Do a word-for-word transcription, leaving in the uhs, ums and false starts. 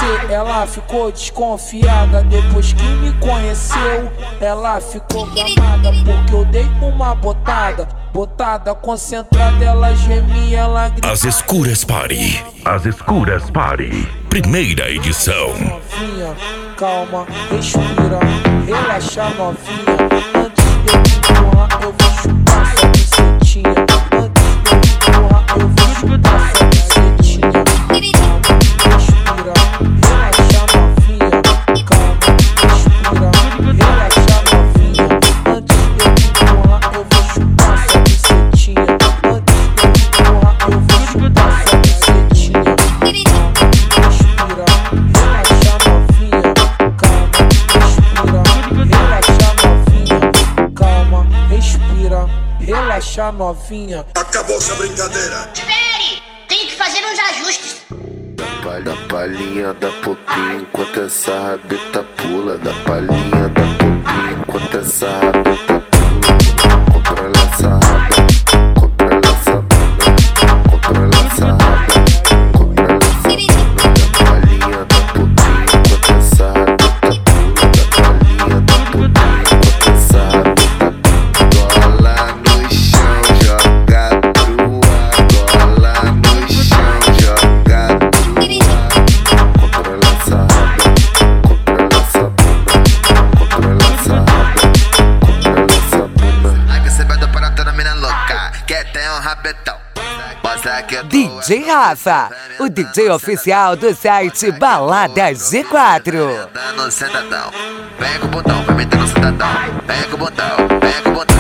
você. Ela ficou desconfiada depois que me conheceu. Ela ficou gamada porque eu dei uma botada. Botada concentrada, ela gemia, ela grita. As Escuras Party. As Escuras Party. Primeira edição. Novinha, calma, respira, relaxa novinha. Antes de eu te empurrar, eu vou chupar sua bucetinha. Antes de eu te empurrar, eu vou chupar sua bucetinha. Respira, relaxa novinha. Calma, respira, relaxa novinha. Antes de eu te empurrar, eu vou chupar sua bucetinha. Antes de eu te empurrar, eu vou chupar sua bucetinha. Respira, relaxa novinha. Calma, respira, relaxa novinha. Calma, respira, relaxa novinha. Acabou essa brincadeira. Espere! Tenho que fazer uns ajustes. Da palhinha, da pouquinho, enquanto essa rabeta pula. Da palhinha, da pouquinho, enquanto essa rabeta pula. Controla essa raba, controla essa bunda. Controla essa raba, controla essa bunda. Da palhinha, da pouquinho, enquanto essa rabeta pula. Da palhinha, da pouquinho, enquanto essa rabeta pula. Gola no chão, joga pro ar. Gola no chão, joga pro ar. Controla essa raba, controla essa bunda. Controla essa raba, controla essa bunda. Ai que cê vai dar para toda mina louca, quer ter um rabetão. Mostra que eu tô D J Rafa, o D J oficial do site Baladas G quatro. dando sentadão. Pega o botão, vai meter no sentadão. Pega o botão, pega o botão.